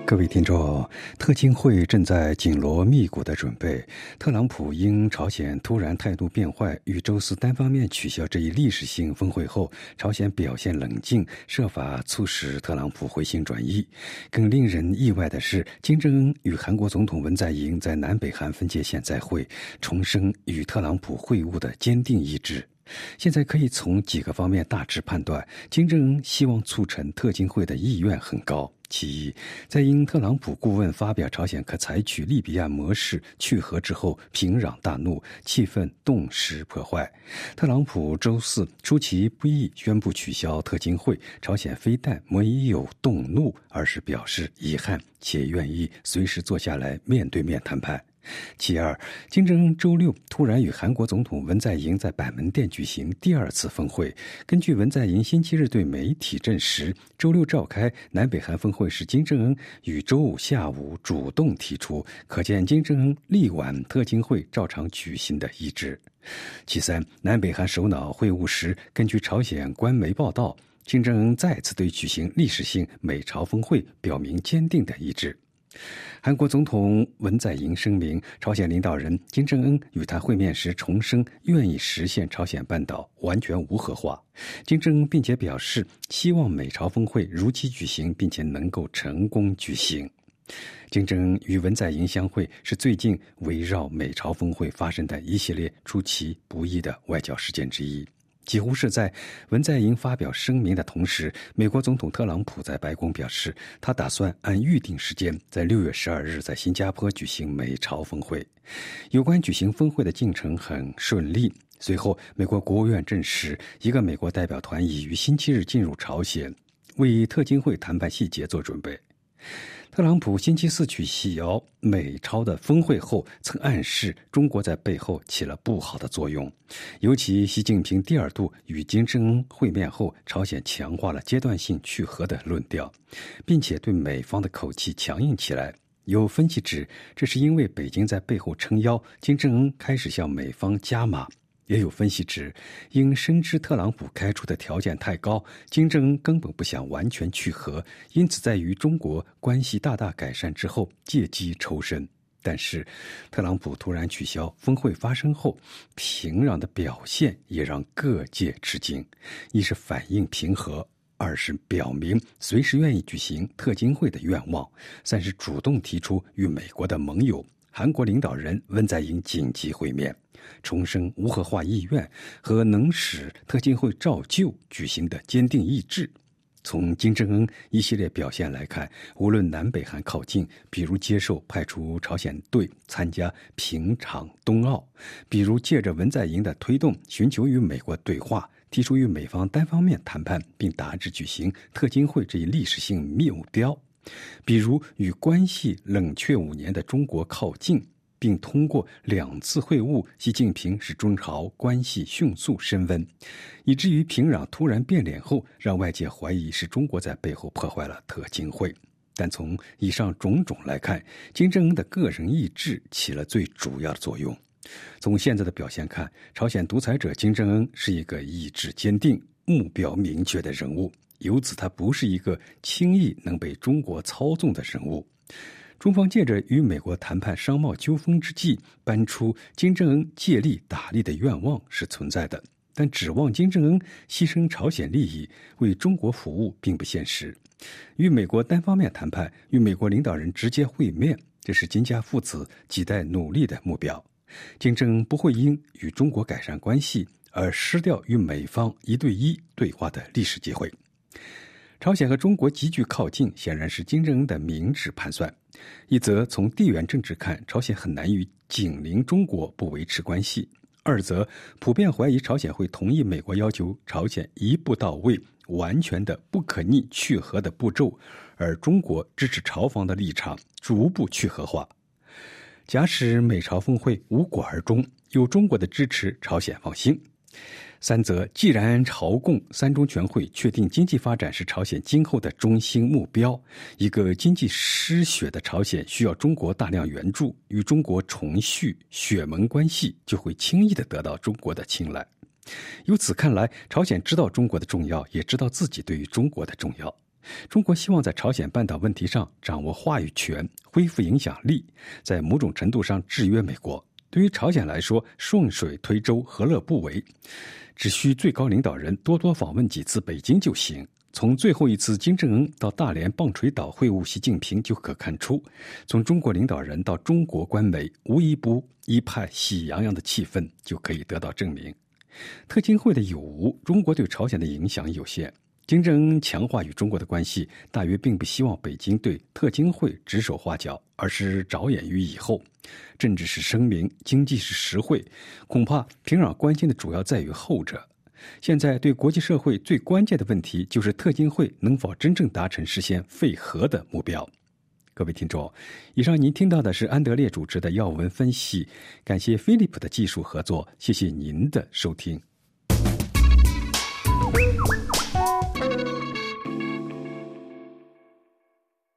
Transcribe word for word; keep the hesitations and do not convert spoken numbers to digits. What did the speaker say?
各位听众，特金会正在紧锣密鼓的准备。特朗普因朝鲜突然态度变坏，于周四单方面取消这一历史性峰会后，朝鲜表现冷静，设法促使特朗普回心转意。更令人意外的是，金正恩与韩国总统文在寅在南北韩分界线再会，重申与特朗普会晤的坚定意志。现在可以从几个方面大致判断，金正恩希望促成特金会的意愿很高。其一，在因特朗普顾问发表朝鲜可采取利比亚模式去核之后，平壤大怒，气氛顿时破坏。特朗普周四出其不意宣布取消特金会，朝鲜非但没有动怒，而是表示遗憾，且愿意随时坐下来面对面谈判。其二，金正恩周六突然与韩国总统文在寅在板门店举行第二次峰会。根据文在寅星期日对媒体证实，周六召开南北韩峰会是金正恩于周五下午主动提出，可见金正恩力挽特金会照常举行的意志。其三，南北韩首脑会晤时，根据朝鲜官媒报道，金正恩再次对举行历史性美朝峰会表明坚定的意志。韩国总统文在寅声明，朝鲜领导人金正恩与他会面时重申愿意实现朝鲜半岛完全无核化。金正恩并且表示，希望美朝峰会如期举行，并且能够成功举行。金正恩与文在寅相会是最近围绕美朝峰会发生的一系列出其不意的外交事件之一。几乎是在文在寅发表声明的同时，美国总统特朗普在白宫表示，他打算按预定时间在六月十二日在新加坡举行美朝峰会。有关举行峰会的进程很顺利。随后，美国国务院证实，一个美国代表团已于星期日进入朝鲜，为特金会谈判细节做准备。特朗普星期四取消美朝的峰会后，曾暗示中国在背后起了不好的作用。尤其习近平第二度与金正恩会面后，朝鲜强化了阶段性去核的论调，并且对美方的口气强硬起来。有分析指，这是因为北京在背后撑腰，金正恩开始向美方加码。也有分析指，因深知特朗普开出的条件太高，金正恩根本不想完全去核，因此在与中国关系大大改善之后借机抽身。但是特朗普突然取消峰会发生后，平壤的表现也让各界吃惊。一是反应平和，二是表明随时愿意举行特金会的愿望，三是主动提出与美国的盟友韩国领导人文在寅紧急会面，重申无核化意愿和能使特金会照旧举行的坚定意志。从金正恩一系列表现来看，无论南北韩靠近，比如接受派出朝鲜队参加平壤冬奥，比如借着文在寅的推动寻求与美国对话，提出与美方单方面谈判并达至举行特金会这一历史性目标，比如与关系冷却五年的中国靠近，并通过两次会晤，习近平使中朝关系迅速升温，以至于平壤突然变脸后，让外界怀疑是中国在背后破坏了特金会。但从以上种种来看，金正恩的个人意志起了最主要的作用。从现在的表现看，朝鲜独裁者金正恩是一个意志坚定、目标明确的人物，由此他不是一个轻易能被中国操纵的人物。中方借着与美国谈判商贸纠纷之际，搬出金正恩借力打力的愿望是存在的，但指望金正恩牺牲朝鲜利益为中国服务并不现实。与美国单方面谈判，与美国领导人直接会面，这是金家父子几代努力的目标。金正恩不会因与中国改善关系而失掉与美方一对一对话的历史机会。朝鲜和中国急剧靠近，显然是金正恩的明智盘算。一则从地缘政治看，朝鲜很难与紧邻中国不维持关系；二则普遍怀疑朝鲜会同意美国要求朝鲜一步到位、完全的不可逆去核的步骤，而中国支持朝方的立场，逐步去核化。假使美朝峰会无果而终，有中国的支持，朝鲜放心。三则，既然朝共三中全会确定经济发展是朝鲜今后的中心目标，一个经济失血的朝鲜需要中国大量援助，与中国重续血盟关系就会轻易地得到中国的青睐。由此看来，朝鲜知道中国的重要，也知道自己对于中国的重要。 中国希望在朝鲜半岛问题上掌握话语权，恢复影响力，在某种程度上制约美国。对于朝鲜来说，顺水推舟何乐不为？只需最高领导人多多访问几次北京就行。从最后一次金正恩到大连棒槌岛会晤习近平就可看出，从中国领导人到中国官媒，无一不一派喜洋洋的气氛就可以得到证明。特金会的有无，中国对朝鲜的影响有限。金正恩强化与中国的关系，大约并不希望北京对特金会指手画脚，而是着眼于以后。政治是声明，经济是实惠，恐怕平壤关心的主要在于后者。现在对国际社会最关键的问题，就是特金会能否真正达成实现废核的目标。各位听众，以上您听到的是安德烈主持的要闻分析，感谢飞利浦的技术合作，谢谢您的收听。